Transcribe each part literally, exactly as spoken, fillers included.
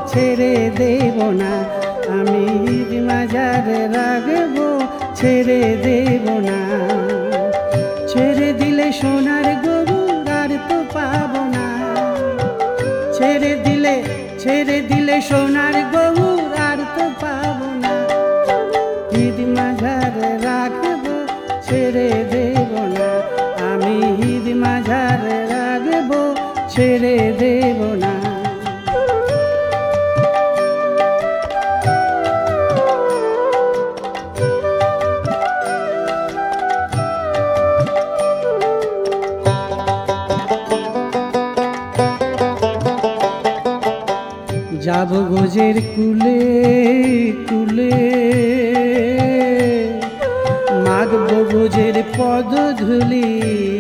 ছেড়ে দেব না, আমি ঈদ মাজারে রাখবো ছেড়ে দেব না। ছেড়ে দিলে সোনার গরুর আর তো পাবো না, ছেড়ে দিলে ছেড়ে দিলে সোনার গরুর আর তো পাবো না। ঈদ মাজারে রাখবো ছেড়ে দেব না, আমি ঈদ মাজারে রাখবো ছেড়ে দেব না। যাব গোজের কুলে কুলে, মাগব গোজের পদ ধুলি,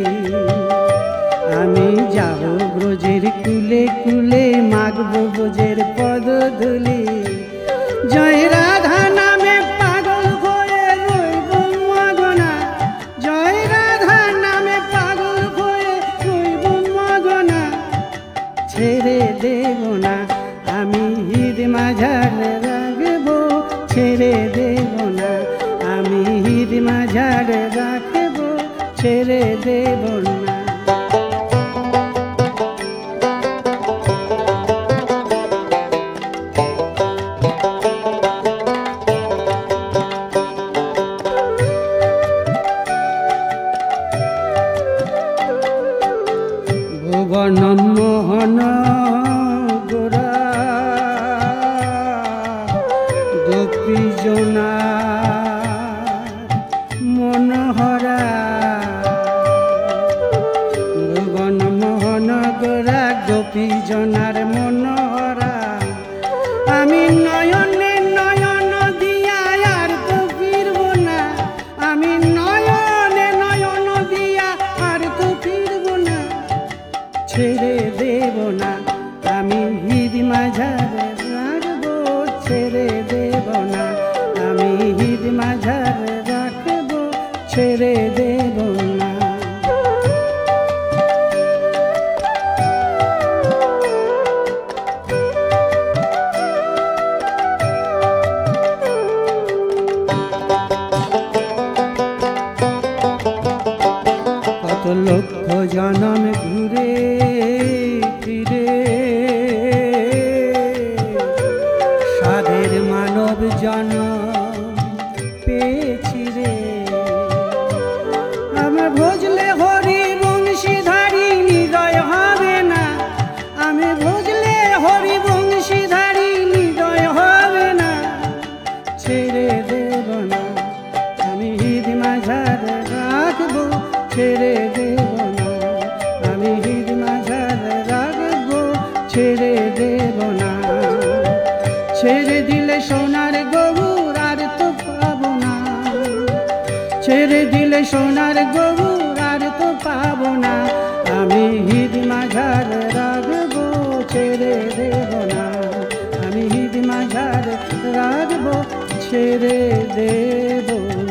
আমি যাব ব্রজের কুলে কুলে, মাগব গোজের পদ ধুলি। জয় রাধা নামে পাগল হয়ে রইব মগনা, জয় রাধা নামে পাগল হয়ে রইব মগনা। ছেড়ে দেব না, আমি ঈদ মাজারে রাখবো ছেড়ে দেব না, আমি ঈদ মাজারে রাখবো ছেড়ে দেব না। ভুবন মোহন গোরা গোপী জনা মনোহরা, ভুবন মোহন গোরা গোপী জনার মনোহরা। আমি নয়নে নয়ন দিয়া আর তো ফিরব না, আমি নয়নে নয়ন দিয়া আর তো ফিরব না। ছেড়ে দেব না, আমি ঈদ মাজারে রাখবো ছেড়ে দেব না, আমি ঈদ মাজারে রাখবো ছেড়ে দেব না। কত লক্ষ জনম ঘুরে ফিরে সাধের মানব জনম পেয়েছি রে। আমার ভজলে হরি বংশীধারী হৃদয় হবে না, আমি ভজলে হরি বংশীধারী হৃদয় হবে না। ছেড়ে দেব না, আমি ঈদ মাজারে রাখবো ছেড়ে দেব না, আমি ঈদ মাজারে রাখবো ছেড়ে দেব না। ছেড়ে দিলে সোনার গরুর আর তো পাবো না, ছেড়ে দিলে সোনার গরুর আর তো পাবো না। আমি ঈদ মাজারে রাখবো ছেড়ে দেব না, আমি ঈদ মাজারে রাখবো ছেড়ে দেব।